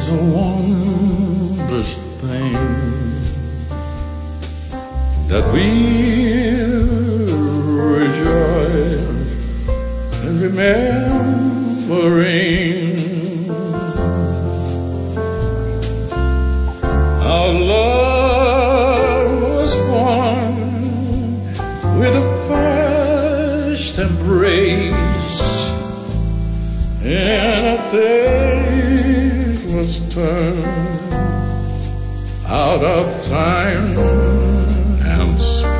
is a wondrous thing that we'll rejoice in remembering. Our love was born with a first embrace, and a day was turned out of time and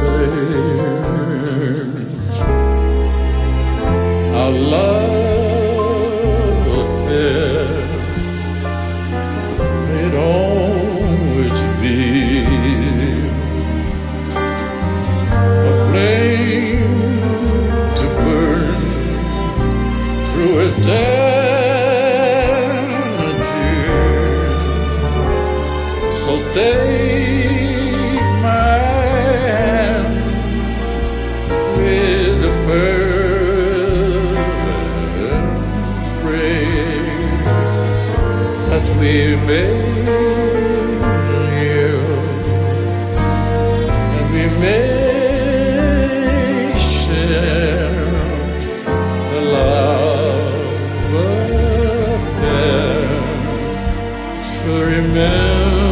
space. Our love affair made always be a flame to burn through eternity. So take my hand with the fervent prayer that we may live and we may share the love affair. So remember